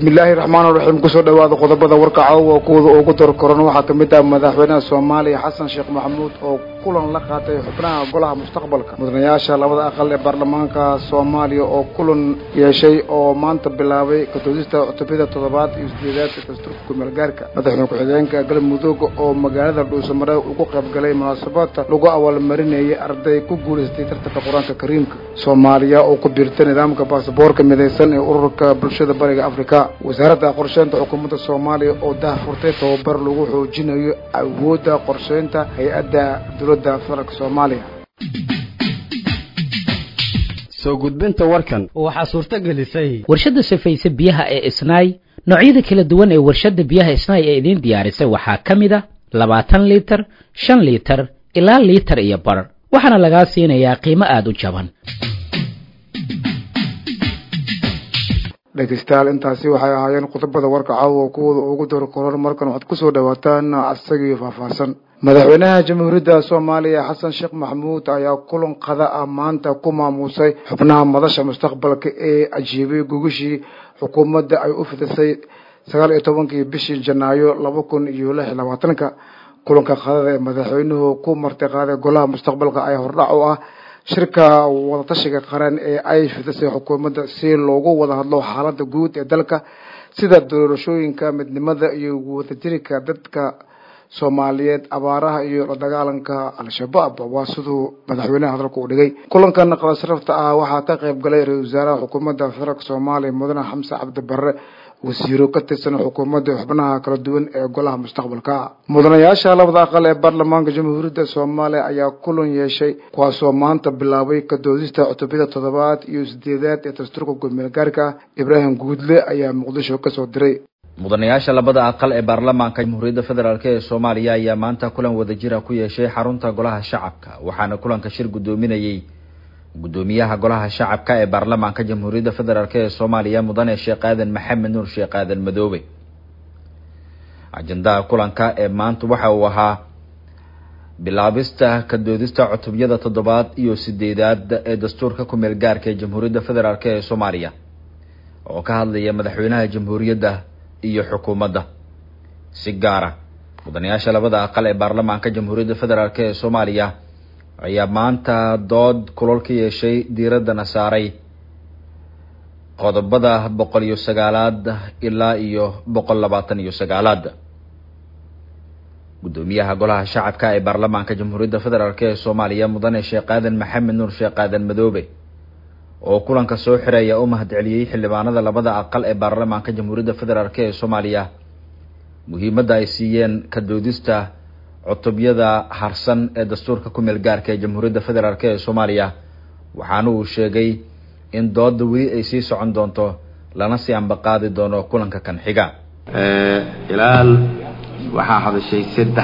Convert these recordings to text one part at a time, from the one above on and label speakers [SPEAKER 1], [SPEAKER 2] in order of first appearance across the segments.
[SPEAKER 1] bismillaahi raxmaani raxiim kusoo dhawaada qodobada warka caawa kuwada ugu door koran waxaa kamid ah madaxweynaha Soomaaliya Xasan Sheekh Maxamuud oo kulan la qaatay xubnaha golaha mustaqbalka mudanayaasha labada aqal ee baarlamaanka Soomaaliya oo kulan yeeshay oo maanta bilaabay ka doodista cutubada 7 iyo 8 ee dastuurka ku-meelgaarka madaxweynaha ku-xigeenka galmudug oo magaalada Dhuusamare ugu qayb galay munaasabada lagu awaalmarinayay arday ku guuleystay tartanka Quraanka Kariimka Soomaaliya oo ku biirtay nidaamka baasaboorka midaysan ee ururka bulshada bariga Afrika wasaaradda qorsheynta xukuumadda Soomaaliya oo daahfurtay tababar lagu xoojinayo awoodda qorsheynta hay'adda dowladda federaalka Soomaaliya
[SPEAKER 2] soo gudbinta warkan
[SPEAKER 3] waxa suurta gelisay
[SPEAKER 4] warshada safaysa biyaha ee Isnaay noocyada kala duwan ee warshada biyaha Isnaay ee idin diyaarisay waxa kamid ah 20 litir 5 litir ilaa litir iyo bar waxaana laga siinayaa qiimo aad u jaban
[SPEAKER 1] dhageystayaal intaasi waxay ahaayeen qodobada warka caawa kuwada ugu door koran markan waxaad ku soo dhawaataan asagii faahfaahsan madaxweynaha jamhuuriyadda Soomaaliya Xasan Sheekh Maxamuud ayaa kulan qada maanta ku maamusay xubnaha madasha mustaqbalka ee ajiibay gogashii xukuumadda ay u fidisay 19 bishii Janaayo 2026 kulanka qadada ee madaxweynuhu ku martiqaaday golaha mustaqbalka ay hordhac u ah shirka wada tashiga qaran ee ay fidisay xukuumadda si loogu wada hadlo xaaladda guud ee dalka sida doorashooyinka midnimada iyo wadajirka dadka Soomaaliyeed abaaraha iyo la dagaalanka al-shabaab waa sidoo madaxweynaha hadalku u dhigay kulankan qada sharafta ah waxa ka qayb galay ra'iisul wasaaraha xukuumadda federaalka Soomaaliya mudane Xamse Cabdi Barre wasiiro ka tirsan xukuumadda xubnaha kala duwan ee golaha mustaqbalka mudanayaasha labada aqal ee baarlamaanka jamhuuriyadda Soomaaliya ayaa kulan yeeshay kuwaasoo maanta bilaabay ka doodista cutubada 7 iyo 8 ee dastuurka ku-meelgaarka Ibraahim Guudle ayaa Muqdisho ka soo diray
[SPEAKER 5] mudanayaasha labada aqal ee baarlamaanka jamhuuriyadda federaalka ee Soomaaliya ayaa maanta kulan wadajir ah ku yeeshay xarunta golaha shacabka waxaana kulanka shir gudoominayay gudoomiyaha golaha shacabka ee baarlamaanka jamhuuriyadda federaalka ee Soomaaliya mudane Sheekh Aadan Maxamed Nuur Sheekh Aadan Madoobe ajandaha kulanka ee maanta waxa uu ahaa bilaabista ka doodista cutubada 7 iyo 8 ee dastuurka ku-meelgaarka ee jamhuuriyadda federaalka ee Soomaaliya oo ka hadlaya madaxweynaha jamhuuriyadda iyo xukuumadda si gaar ah mudanayaasha labada aqal ee baarlamaanka jamhuuriyadda federaalka ee Soomaaliya ayaa maanta dood kulul ka yeeshay diiradana saaray qodobada 109 ilaa iyo 129 gudoomiyaha golaha shacabka ee baarlamaanka jamhuuriyadda federaalka ee Soomaaliya mudane Sheekh Aadan Maxamed Nuur Sheekh Aadan Madoobe oo kulanka soo xireeya u mahadceliyay xildhibaanada labada aqal ee baarlamaanka jamhuuriyadda federaalka ee Soomaaliya muhiimadda ay siiyeen ka doodista cutubada harsan ee dastuurka ku-meelgaarka ee jamhuuriyadda federaalka ee Soomaaliya waxaana uu sheegay in doodda weli ay sii socon doonto lana sii ambaqaadi doono kulanka kan xiga
[SPEAKER 6] ilaal waxaa hadashay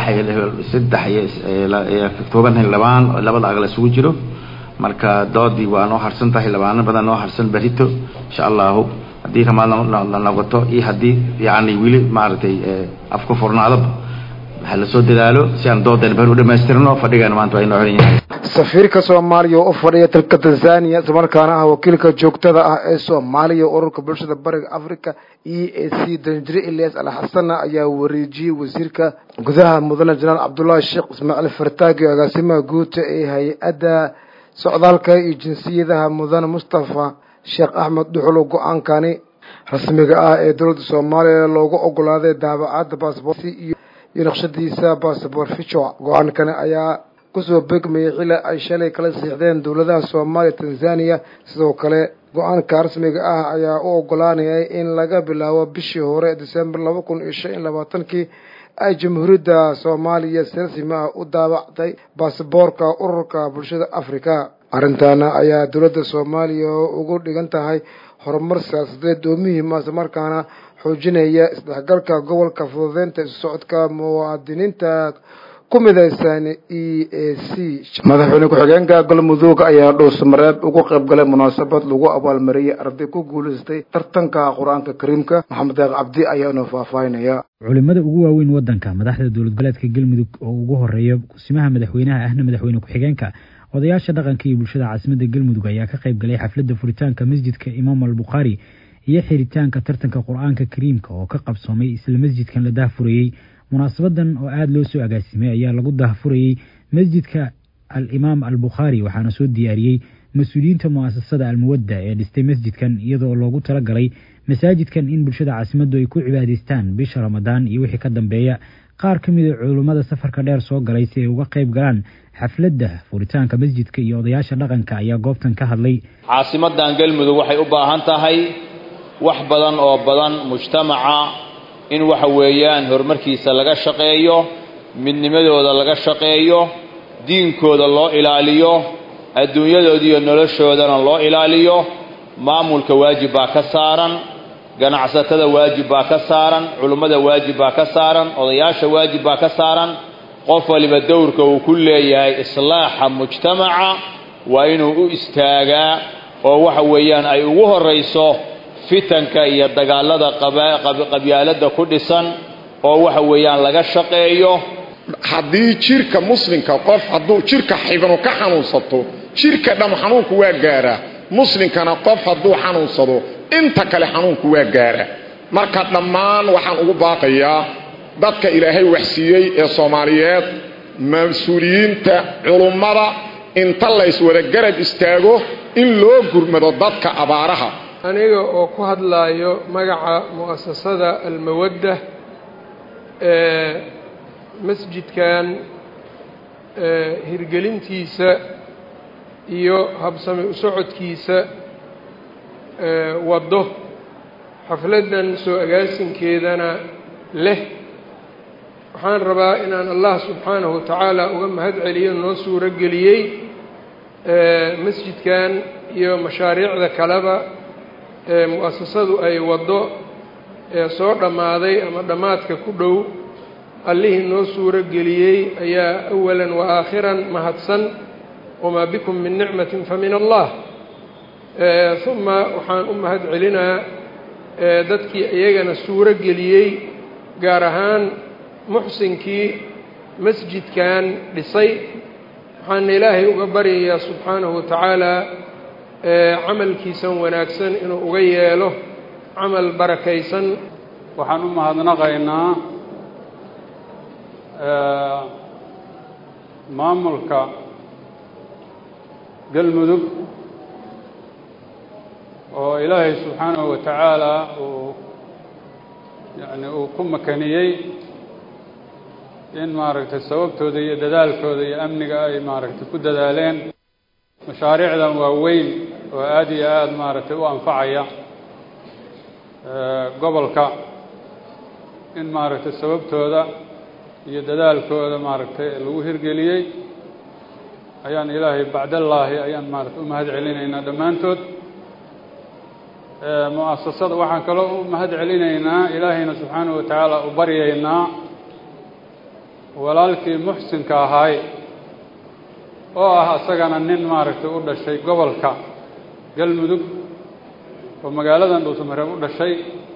[SPEAKER 6] toban labada aqal isugu jiro marka doodii waa noo harsan tahay labaana badan noo harsan barito insha Allah hadii kama la noqoto iyo hadii yaani wili maartay afku furnaado waxa la soo dadaalo si aan doodan bar u dhameystirno fadhigan maanta way noo xiran yahay
[SPEAKER 1] safiirka Soomaaliya oo fadhiya dalka Tanzania markaana ah wakiilka joogtada ah ee Soomaaliya ururka bulshada bariga Afrika EAC Danjire Ilyas Al-Xasan ayaa wareejiyay wasiirka gudaha mudane Janaal Cabdullaahi Sheekh Ismaaciil Fartaagi agaasimaha guud ee hay'adda socdaalka iyo jinsiyadaha mudane Mustafa Sheekh Ahmed Duxulo go'aankani rasmiga ah ee dowladda Soomaaliya loogu ogolaaday daabacada baasaboorka iyo naqshadiisa baasaboor ficho go'aankani ayaa kusoo beegmay xilli ay shalay kala siixdeen dowladaha Soomaaliya Tanzania sidoo kale go'aanka rasmiga ah ayaa u ogolaanayay in laga bilaabo bishii hore December 2025 ay jamhuuriyadda Soomaaliya si rasmi ah u daabacday baasaboorka ururka bulshada Afrika arintana ayaa dowladda Soomaaliya ugu dhigan tahay horumar siyaasadeed oo muhiim ah markaana xoojinaya isdhexgalka gobolka fududeynta socodka muwaadiniinta kumidaysan EAC madaxweyne ku-xigeenka galmudug ayaa Dhuusamare ugu qayb galay munaasabad lagu abaalmariyay arday ku guuleystay tartanka Quraanka Kariimka Maxamed Cabdi ayaa noo faahfaahinaya
[SPEAKER 7] culimada ugu waaweyn wadanka madaxda dowlad goboleedka galmudug oo ugu horeeya kusimaha madaxweynaha ahna madaxweyne ku-xigeenka odayaasha dhaqanka iyo bulshada caasimadda galmudug ayaa ka qayb galay xafladda furitaanka masjidka Imaam al-Bukhari iyo xiritaanka tartanka qur-aanka kariimka oo ka qabsoomay isla masjidkan la daahfurayey. munaasabadan oo aada loo soo agaasimay ayaa lagu daahfurayey masjidka al-imaam al-bukhaari, waxaana soo diyaariyey mas-uuliyiinta mu'asasada almuwadda ee dhistay masjidkan, iyadoo loogu talagalay masaajidkan in bulshada caasimaddu ay ku cibaadaystaan bisha ramadaan iyo wixii ka dambeeya. qaar ka mid a culummada safarka dheer soo galay si ay uga qayb galaan xafladda furitaanka masjidka iyo odayaasha dhaqanka ayaa goobtan ka hadlay.
[SPEAKER 3] caasimadan galmudug waxay u baahan tahay wax badan oo badan mujtamaca in waxa weeyaan horumarkiisa laga shaqeeyo, midnimadooda laga shaqeeyo, diinkooda loo ilaaliyo, adduunyadooda iyo noloshoodana loo ilaaliyo. maamulka waajib baa ka saaran, ganacsatada waajib baa ka saaran, culummada waajib baa ka saaran, odayaasha waajib baa ka saaran. qof waliba dowrka uu ku leeyahay islaaxa mujtamaca waa inuu u istaagaa oo waxa weeyaan ay ugu horayso fitanka iyo dagaalada qabyaalada ku dhisan oo waxa weeyaan laga shaqeeyo.
[SPEAKER 8] haddii jirka muslimka qof hadduu jirka xibno ka xanuunsato jirka dham xanuunku waa gaaraa, muslimkana qof hadduu xanuunsado inta kale xanuunku waa gaaraa. marka dhammaan waxaan ugu baaqayaa dadka ilaahay waxsiiyey ee Soomaaliyeed, mas'uuliyiinta, culummada, inta la iswada garab istaago in loo gurmado dadka abaaraha.
[SPEAKER 9] aniga oo ku hadlaayo magaca mu'asasada almawadda masjidkan hirgelintiisa iyo habsami u socodkiisa wado xafladan soo agaasinkeedana leh. waxaan rabaa inaan Allah subxaanahu wa tacaala uga mahad celiyo noo suuro geliyey masjidkan iyo mashaariicda kaleba mu'asasadu ay wado soo dhammaaday ama dhammaadka ku dhow. allihii noo suuro geliyey ayaa awalan wa aakhiran mahadsan. wamaa bikum min nicmatin fa min allah. uma waxaan u mahad celinaa dadkii iyagana suuro geliyey, gaar ahaan muxsinkii masjidkan dhisay. waxaan ilaahay uga baryayaa subxaanahu wa tacaala camalkiisan wanaagsan inuu uga yeelo camal barakaysan.
[SPEAKER 10] waxaan u mahadnaqaynaa maamulka galmudug oo ilaahay subxaanahu wa tacaala uu ku makaniyey in maaragtay sababtooda iyo dadaalkooda iyo amniga ay maaragtay ku dadaaleen mashaariicdan waaweyn oo aad iyo aad maaragtay u anfacaya gobolka, in maaragtay sababtooda iyo dadaalkooda maaragtay lagu hirgeliyey. ayaan ilaahay bacdallaahi ayaan maaragtay u mahad celinaynaa dhammaantood. mu'asasada waxaan kaloo u mahad celinaynaa ilaahayna subxaanahu wa tacaala u baryaynaa walaalkii muxsinka ahaay oo ah isagana nin maaragtay u dhashay gobolka galmudug oo magaaladan dhuusamareeb u dhashay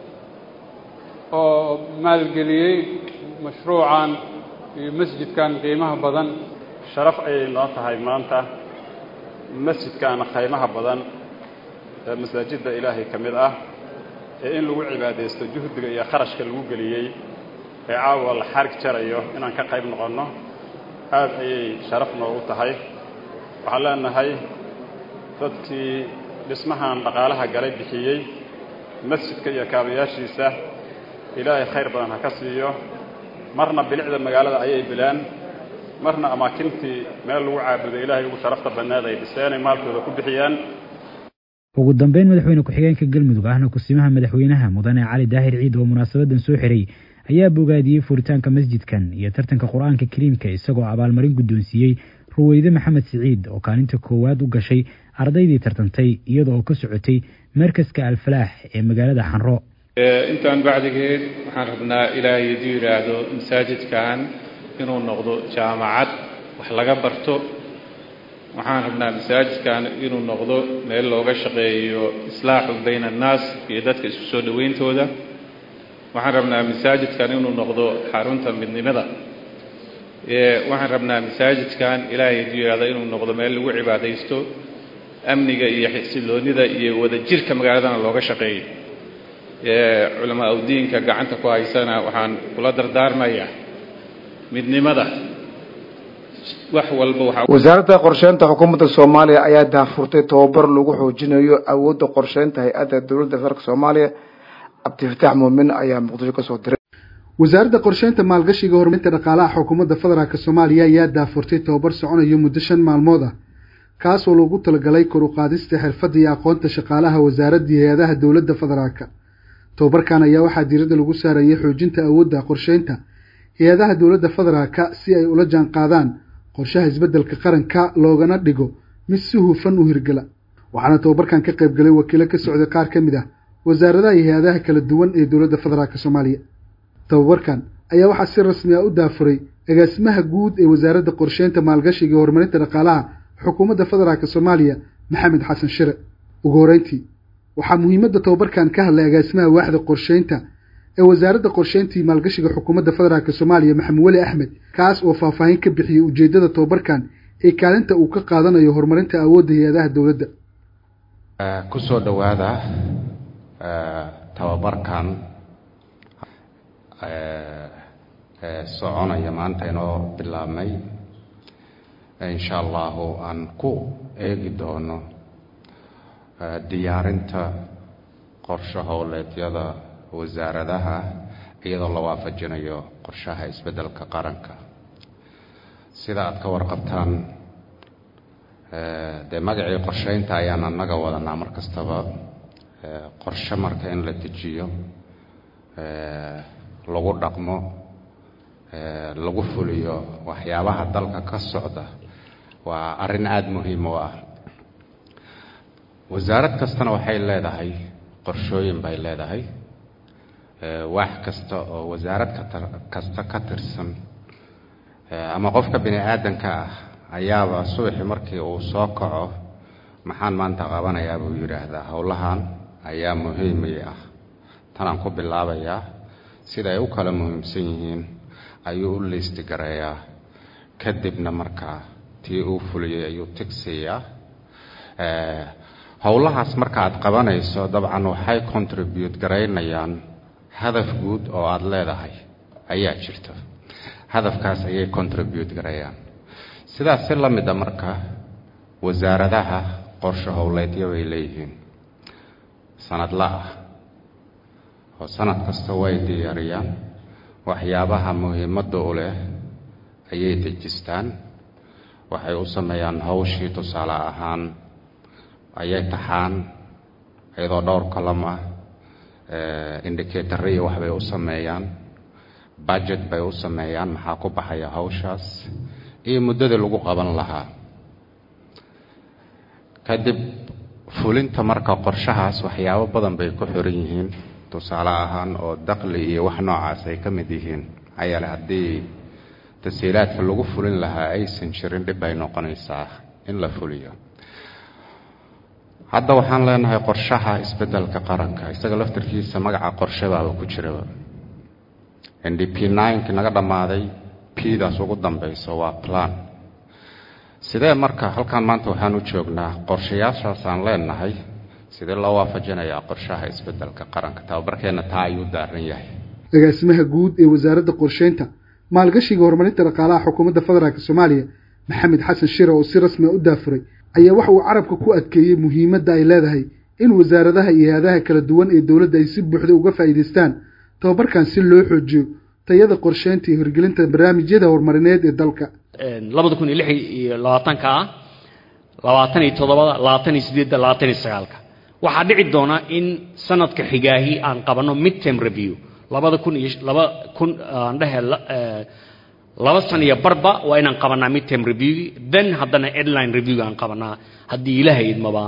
[SPEAKER 10] oo maalgeliyey mashruucan iyo masjidkan qiimaha badan.
[SPEAKER 11] sharaf ayay noo tahay maanta masjidkan qiimaha badan ee masaajidda ilaahay ka mid ah ee in lagu cibaadeysto juhdiga iyo kharashka lagu geliyey ee caawa la xarg jarayo inaan ka qayb noqono aad ayay sharaf noogu tahay. waxaan leenahay dadkii dhismahan dhaqaalaha galay bixiyey masjidka iyo kaabayaashiisa ilaahay khayr badan ha ka siiyo. marna bilicda magaalada ayay bilaan, marna amaakintii meel lagu caabudo ilaahay ugu sharafta badnaad ay dhiseenay maalkooda ku bixiyaan.
[SPEAKER 7] ugu dambeyn madaxweyne ku-xigeenka galmudug ahna kusimaha madaxweynaha mudane cali daahir ciid oo munaasabadan soo xiray ayaa bogaadiyey furitaanka masjidkan iyo tartanka qur-aanka kariimka, isagoo abaalmarin guddoonsiiyey ruweyde maxamed siciid oo kaalinta koowaad u gashay ardaydii tartantay iyada oo ka socotay markaska alfalaax ee magaalada xanro.
[SPEAKER 12] intaan bacdigeed waxaan rabnaa ilaahay iduu yidhaahdo masaajidkan inuu noqdo jaamacad wax laga barto. waxaan rabnaa masaajidkan inuu noqdo meel looga shaqeeyo islaaxu bayna annaas iyo dadka isku soo dhawayntooda. waxaan rabnaa masaajidkan inuu noqdo xarunta midnimada. waxaan rabnaa masaajidkan ilaahay iduu yidhaahdo inuu noqdo meel lagu cibaadaysto, amniga iyo xisiloonida iyo wadajirka magaaladana looga shaqeeyo. culamaa u diinka gacanta ku haysana waxaan kula dardaarmayaa midnimada wax walba
[SPEAKER 1] wasaaradda qorsheynta xukuumadda Soomaaliya ayaa daafurtay tababar lagu xoojinayo awoodda qorsheynta hay'adda dawladda federaalka Soomaaliya. Abdifataax Muumin ayaa Muqdisho ka soo diray.
[SPEAKER 13] wasaaradda qorsheynta maalgashiga horumarinta dhaqaalaha xukuumadda federaalka Soomaaliya ayaa daafurtay tababar soconayo muddo 5 maalmood ah kaas oo loogu talagalay kor u qaadista xirfadda iyo aqoonta shaqaalaha wasaaradda iyo hay'adaha dawladda federaalka. tababarkan ayaa waxaa diiradda lagu saarayay xoojinta awoodda qorsheynta hay'adaha dawladda federaalka si ay ula jaan qaadaan qorshaha isbeddelka qaranka loogana dhigo mid si hufan u hirgala. waxaana tababarkan ka qayb galay wakiilo ka socday qaar ka mid ah wasaaradaha iyo hay'adaha kala duwan ee dawladda federaalka Soomaaliya. tababarkan ayaa waxaa si rasmi ah u daafuray agaasimaha guud ee wasaaradda qorsheynta maalgashiga iyo horumarinta dhaqaalaha xukuumadda federaalka Soomaaliya Maxamed Xasan Shire. ugu horeyntii waxaa muhiimadda tababarkan ka hadlay agaasimaha waaxda qorsheynta ee wasaaradda qorsheynta iyo maalgashiga xukuumadda federaalka Soomaaliya Maxamed Wali Axmed kaas oo faahfaahin ka bixiyay ujeedada tababarkan ee kaalinta uu ka qaadanayo horumarinta awoodda hay'adaha dawladda.
[SPEAKER 14] ku soo dhawaada tababarkan soconaya maanta inoo bilaabmay insha Allah aan ku eegi doono diyaarinta qorshe howleedyada wasaaradaha iyadoo la waafajinayo qorshaha isbeddelka qaranka. sida aad ka warqabtaan magacii qorsheynta ayaan annaga wadanaa mar kastaba qorshe marka in la dejiyo lagu dhaqmo lagu fuliyo waxyaabaha dalka ka socda waa arrin aad muhiim u ah. wasaarad kastana waxay leedahay qorshooyin bay leedahay. wax kasta oo wasaarad kasta ka tirsan ama qofka bini aadanka ah ayaaba subaxii markii uu soo kaco maxaan maanta qabanayaa buu yiraahdaa howlahan ayaa muhiim ah. tanaan ku bilaabayaa sida ay u kala muhiimsan yihiin ayuu u liisti gareeyaa kadibna markaa tii uu fuliyay ayuu tigsiyaa. howlahaas marka aad qabanayso dabcan waxay contribute gareynayaan hadaf guud oo aad leedahay ayaa jirta. hadafkaas ayay contribute gareeyaan. sidaas si la mid ah marka wasaaradaha qorshe howleedyo way leeyihiin sanadla ah oo sanad kasta way diyaariyaan waxyaabaha muhiimadda u leh ayay dejistaan. waxay u sameeyaan hawshii tusaale ahaan ayay taxaan iyadoo dhowr kalam ah indicator iyo waxbay u sameeyaan budget bay u sameeyaan maxaa ku baxaya hawshaas iyo muddada lagu qaban lahaa. kadib fulinta marka qorshahaas waxyaabo badan bay ku xiran yihiin tusaale ahaan oo dakhli iyo wax noocaas ay ka mid yihiin ayala haddii tasiilaadka lagu fulin lahaa aysan jirin dhib ay noqonaysaa in la fuliyo. hadda waxaan leenahay qorshaha isbeddelka qaranka isaga laftirkiisa magaca qorshe baa ku jira. NDP 9 naga dhamaaday P-daas ugu dambayso waa plan. sidee marka halkan maanta waxaan u joognaa qorshayaashaas aan leenahay sidee loo waafajinayaa qorshaha isbeddelka qaranka. tababarkeena taa ayuu daaran yahay.
[SPEAKER 13] agaasimaha guud ee wasaaradda qorsheynta maalgashiga horumarinta dhaqaalaha xukuumadda federaalka Soomaaliya Maxamed Xasan Shire oo si rasmi ah u daafuray ayaa waxa uu carabka ku adkeeyay muhiimadda ay leedahay in wasaaradaha iyo hay'adaha kala duwan ee dawladda ay si buuxda uga faa'iideystaan tababarkan si loo xoojiyo tayada qorsheynta iyo hirgelinta barnaamijyada horumarineed ee dalka.
[SPEAKER 15] 2026 ah 27 28 waxaa dhici doona in sanadka xigaahi aan qabano midterm review 2 sano iyo barba waa inaan qabanaa midterm review then haddana headline review aan qabanaa haddii ilaahay idmaba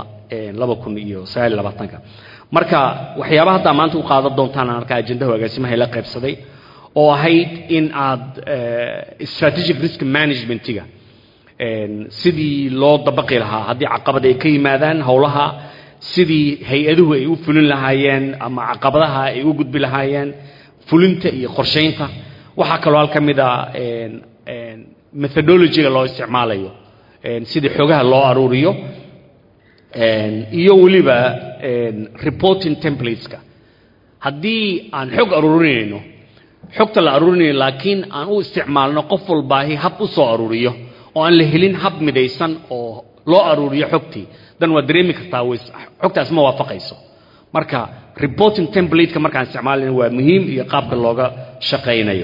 [SPEAKER 15] 2029 marka waxyaabaha hadda maanta u qaadan doontaan arka ajendaha agaasimaha la qaybsaday oo ahayd in aad strategic risk managementiga sidii loo dabaqi lahaa haddii caqabad ay ka yimaadaan howlaha sidii hay-aduhu ay u fulin lahaayeen ama caqabadaha ay u gudbi lahaayeen fulinta iyo qorsheynta. waxaa kaloo halka mid ah methodology-ga loo isticmaalayo sidii xogaha loo aruuriyo iyo waliba reporting templateska haddii aan xog aruurinayno xogta la aruurinayo laakiin aan u isticmaalno qof walbaahi hab u soo aruuriyo oo aan la helin hab midaysan oo loo aruuriyo xogtii dan waa dareemi kartaa xogtaas ma waafaqayso marka reporting template-ka markaan isticmaalina waa muhiim iyo qaabka looga shaqaynayo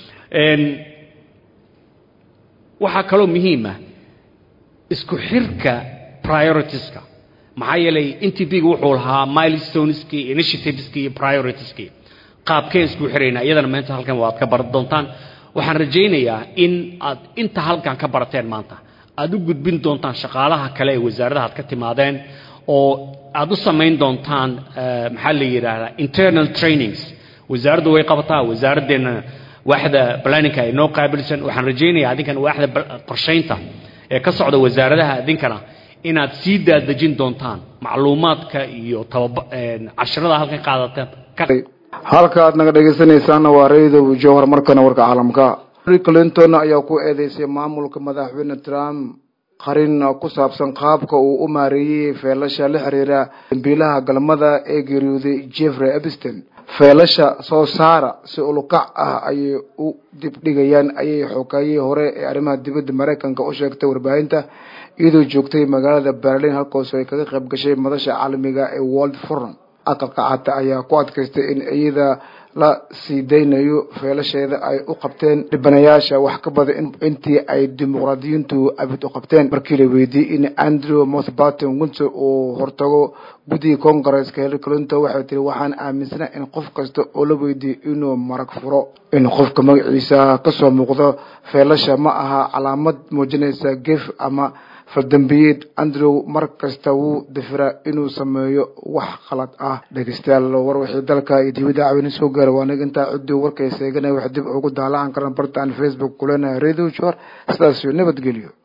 [SPEAKER 15] waxaa kaloo muhiim ah isku xirka prioritieskka maxaa yeelay NTP-gu wuxuu lahaa milestoneski initiativeski iyo prioritieskii qaabkeen isku xiraynaa iyadana maanta halkan waad ka baran doontaan waxaan rajaynayaa in aad inta halkan ka barateen maanta aad u gudbin doontaan shaqaalaha kale ee wasaaradaha aad ka timaadeen oo aad u samayn doontaan maxaa la yidhaahdaa internal trainings wasaaraddu way qabataa wasaaraddeena waaxda planninka ay noo qaabilsan waxaan rajaynayaa adinkan waaxda qorshaynta ee ka socda wasaaradaha adinkana inaad sii daadejin doontaan macluumaadka iyo casharada halkan qaadateen
[SPEAKER 1] halka aad naga dhegeysanaysaana waa radio jowhar markana warka caalamka Clinton ayaa ku eedeysay maamulka madaxweyne Trump qarin ku saabsan qaabka uu u maareeyay feelasha la xiriira dambiilaha galmada ee geeriyooday Jeffrey Epstein feelasha soo saara si ulukac ah ay u dibdhigayaan ayay xoogayay hore ee arrimaha dibadda Mareykanka u sheegtay warbaahinta iyadoo joogtay magaalada Berlin halkaas ay kaga qayb gashay madasha caalamiga ee World Forum aqalka cad ayaa ku adkaystay in iyada la siidaynayo feelasheeda ay u qabteen dhibanayaasha wax ka badan intii ay dimuqraadiyiintu abid u qabteen markii la weydiiyay in Andrew Mountbatten Windsor uu hortago guddiga Congress-ka Hillary Clinton waxay tiri waxaan aaminsanahay in qof kasta oo la weydiiyo inuu marag furo in qofka magaciisa ka soo muuqdo feelasha ma aha calaamad muujinaysa gef ama faldambiyeed Andrew markasta wuu difira inuu sameeyo wax qalad ah dhageystayaal war wixii dalka iyo dibadda caawin soo gaaray waa aniga inta cid warkaysa eegana wax dib ugu daalaan karaan bartaan Facebook kulana Radio Jowhar sidaas nabadgelyo